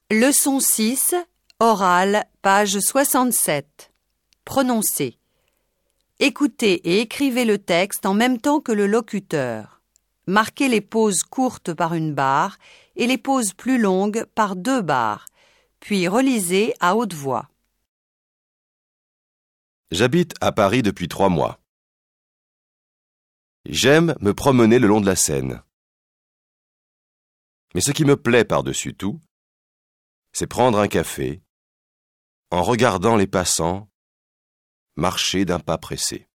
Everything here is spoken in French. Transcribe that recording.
Leçon 6, orale, page 67. Prononcez. Écoutez et écrivez le texte en même temps que le locuteur. Marquez les pauses courtes par une barre et les pauses plus longues par 2 barres, puis relisez à haute voix. J'habite à Paris depuis 3 mois. J'aime me promener le long de la Seine. Mais ce qui me plaît par-dessus tout, c'est prendre un café, en regardant les passants, marcher d'un pas pressé.